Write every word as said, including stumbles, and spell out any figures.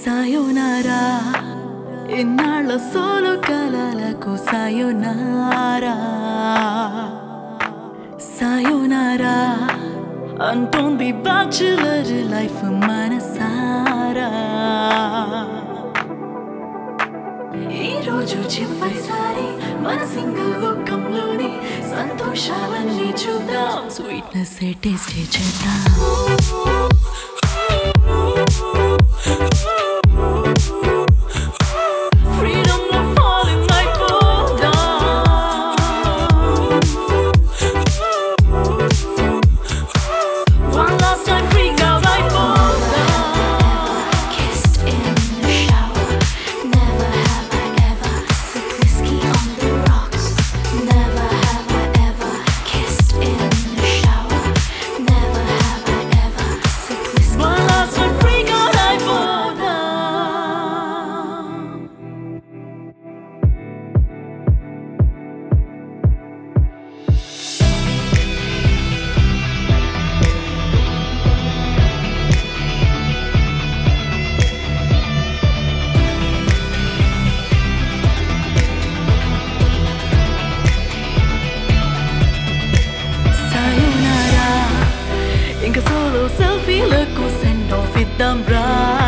Sayonara, ఇన్నాళ్ళ solo కలలకు sayonara. Sayonara, అంటుంది బ్యాచులర్ లైఫ్ మనసారా. ఈ రోజు చివరిసారి మన సింగిల్ లోకంలోని సంతోషాలన్నీ చూద్దాం, స్వీట్నెస్ టేస్ట్ చేద్దాం. Sayonara, ఇంకా solo selfie లకు send off ఇద్దాం రా.